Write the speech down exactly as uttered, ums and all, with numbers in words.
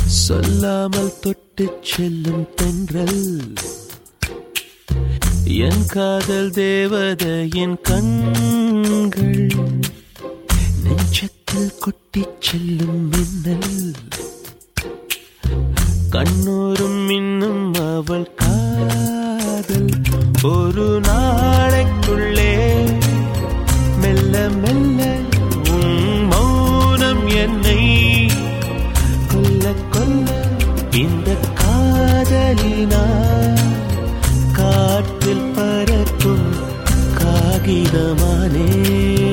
சொல்லாமல் தொட்டு செல்லும் தென்றல் என் காதல் தேவதையின் கண்கள் நெஞ்சத்தில் கொட்டி செல்லும் மின்னல் கண்ணோரும் இன்னும் அவள் காதல் ஒரு நாளைக்குள்ளே மெல்ல மெல்ல உன் மௌனம் என்னை கொல்ல கொல்ல இந்த காதலினால் காற்றில் பறக்கும் காகிதமானே